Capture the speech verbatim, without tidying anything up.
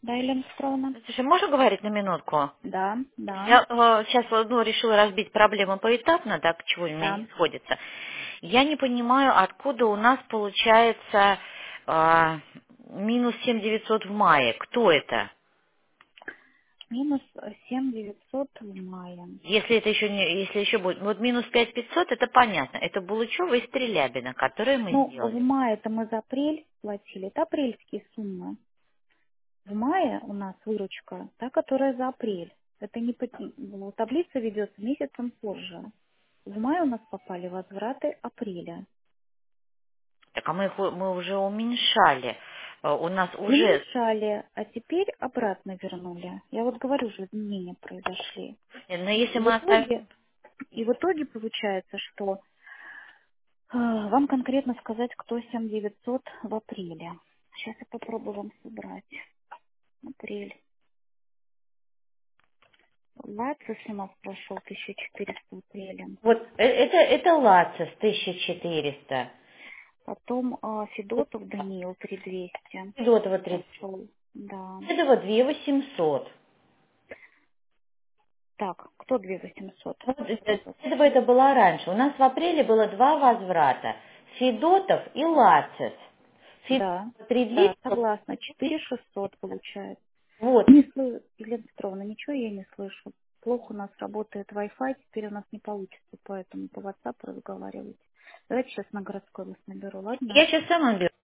Да, Елена Петровна? Слушай, можно говорить на минутку? Да, да, Я э, сейчас ну, решила разбить проблему поэтапно, да, к чему у меня да. не сходится. Я не понимаю, откуда у нас получается э, минус семь девятьсот в мае. Кто это? Минус семь девятьсот в мае. Если это еще не, если еще будет, вот минус пять пятьсот, это понятно. Это Булычева и Стрелябина, которые мы Ну, в сделали. мае-то мы за апрель платили. Это апрельские суммы. В мае у нас выручка, та, которая за апрель. Это не по... ну, таблица ведется месяцем позже. В мае у нас попали возвраты апреля. Так, а мы их у- мы уже уменьшали. Э, У нас уже, Уменьшали, а теперь обратно вернули. Я вот говорю же, изменения произошли. но если И в мы оставим. итоге, и в итоге получается, что А, Вам конкретно сказать, кто семь девятьсот в апреле. Сейчас я попробую вам собрать. Апрель. Лацис у нас прошел тысяча четыреста в апреле. Вот э, это, это Лацис тысяча четыреста. Потом а, Федотов Даниил три двести Федотова тридцать. прошел. Да. Этого две восемьсот. Так, кто две восемьсот? Вот, э, этого это было раньше. У нас в апреле было два возврата. Федотов и Лацис. Да. Федотов три Да, двести. согласна. четыре шестьсот получается. Вот. Не слышу, Елена Петровна, ничего я не слышу. Плохо у нас работает Wi-Fi, теперь у нас не получится, поэтому по WhatsApp разговаривать. Давайте сейчас на городской вас наберу, ладно? Я сейчас сама беру.